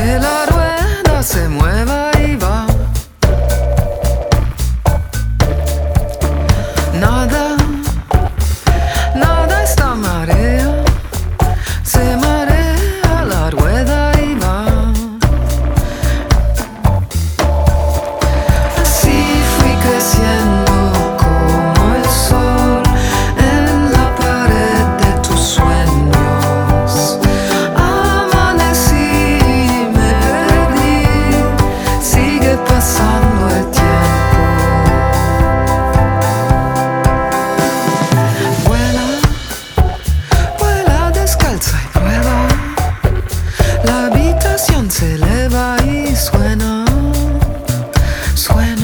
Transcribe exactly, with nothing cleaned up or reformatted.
que la rueda se mueva y va. Nada, nada esta marea, se marea la rueda y va. Así fui creciendo como el sol en la pared de tus sueños. Amanecí y me perdí, sigue pasando el tiempo. Descalza y prueba, la habitación se eleva y suena, suena.